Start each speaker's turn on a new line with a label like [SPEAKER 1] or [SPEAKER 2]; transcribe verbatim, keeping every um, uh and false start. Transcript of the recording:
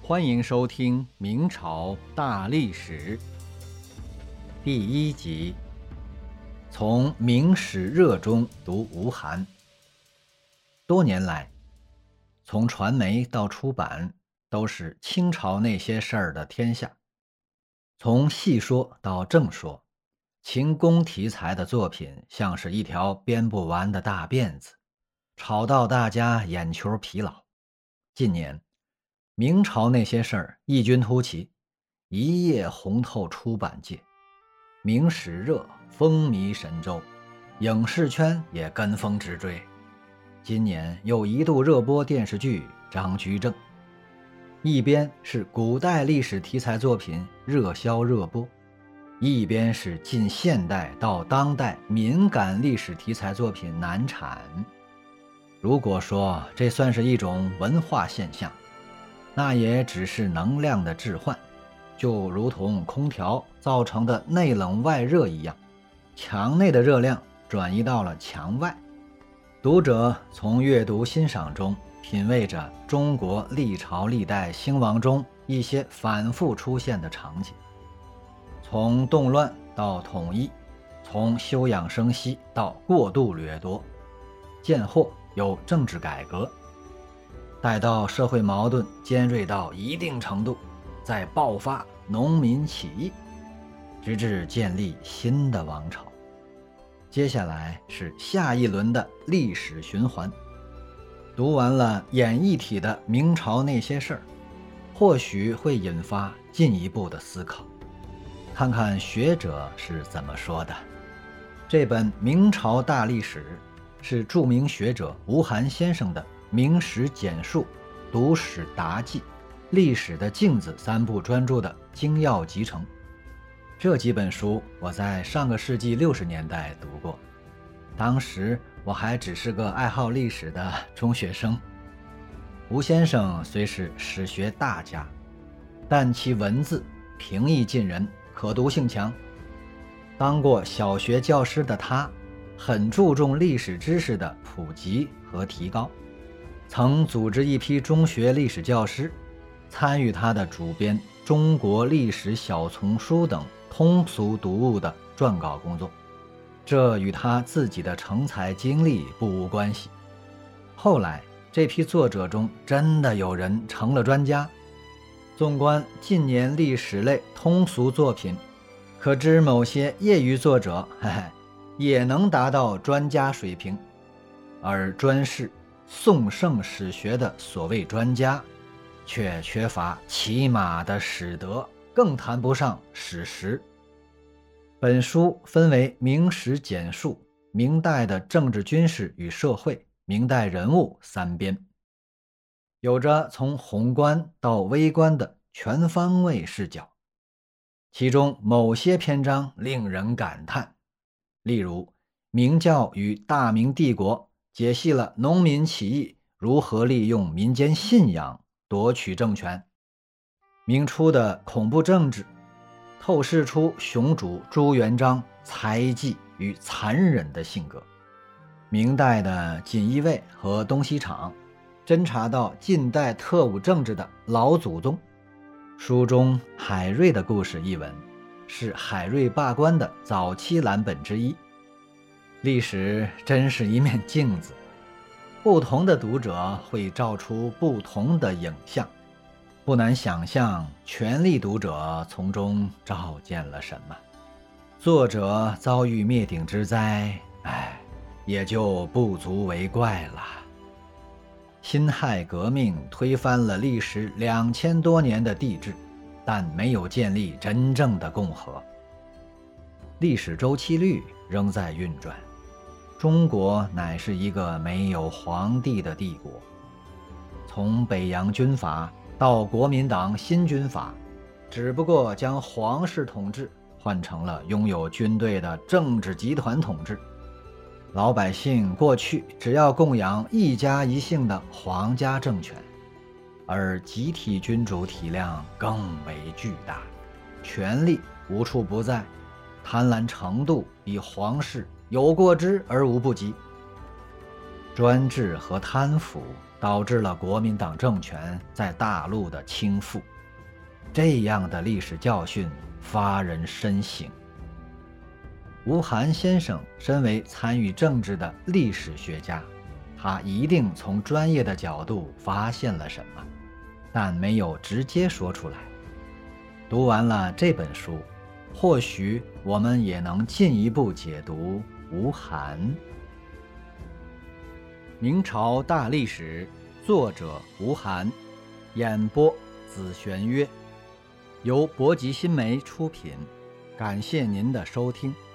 [SPEAKER 1] 欢迎收听明朝大历史第一集，从明史热中读吴晗。多年来，从传媒到出版，都是清朝那些事儿的天下。从戏说到正说，清宫题材的作品像是一条编不完的大辫子，吵到大家眼球疲劳。近年明朝那些事儿异军突起，一夜红透出版界，明史热风靡神州，影视圈也跟风直追。今年又一度热播电视剧《张居正》，一边是古代历史题材作品热销热播，一边是近现代到当代敏感历史题材作品难产。如果说这算是一种文化现象，那也只是能量的置换，就如同空调造成的内冷外热一样，墙内的热量转移到了墙外。读者从阅读欣赏中品味着中国历朝历代兴亡中一些反复出现的场景，从动乱到统一，从休养生息到过度掠夺，见或有政治改革，待到社会矛盾尖锐到一定程度，再爆发农民起义，直至建立新的王朝。接下来是下一轮的历史循环。读完了演绎体的明朝那些事儿，或许会引发进一步的思考，看看学者是怎么说的。这本《明朝大历史》是著名学者吴晗先生的《明史简述》《读史答记》《历史的镜子》三部专著的精要集成。这几本书我在上个世纪六十年代读过，当时我还只是个爱好历史的中学生。吴先生虽是史学大家，但其文字平易近人，可读性强。当过小学教师的他，很注重历史知识的普及和提高，曾组织一批中学历史教师参与他的主编《中国历史小丛书》等通俗读物的撰稿工作，这与他自己的成才经历不无关系。后来这批作者中真的有人成了专家。纵观近年历史类通俗作品，可知某些业余作者嘿嘿也能达到专家水平，而专事宋盛史学的所谓专家却缺乏起码的史德，更谈不上史实。本书分为明史简述、明代的政治军事与社会、明代人物三编，有着从宏观到微观的全方位视角。其中某些篇章令人感叹，例如明教与大明帝国解析了农民起义如何利用民间信仰夺取政权，明初的恐怖政治透视出雄主朱元璋猜忌与残忍的性格，明代的锦衣卫和东西厂侦查到近代特务政治的老祖宗。书中海瑞的故事一文是海瑞罢官的早期蓝本之一。历史真是一面镜子，不同的读者会照出不同的影像，不难想象权力读者从中照见了什么。作者遭遇灭顶之灾，哎，也就不足为怪了。辛亥革命推翻了历时两千多年的帝制，但没有建立真正的共和。历史周期律仍在运转，中国乃是一个没有皇帝的帝国。从北洋军阀到国民党新军阀，只不过将皇室统治换成了拥有军队的政治集团统治。老百姓过去只要供养一家一姓的皇家政权，而集体君主体量更为巨大，权力无处不在，贪婪程度比皇室有过之而无不及。 专制和贪腐导致了国民党政权在大陆的倾覆，这样的历史教训发人深省。吴晗先生身为参与政治的历史学家，他一定从专业的角度发现了什么，但没有直接说出来。读完了这本书，或许我们也能进一步解读吴晗。明朝大历史，作者吴晗，演播紫玄约，由博吉新媒出品。感谢您的收听。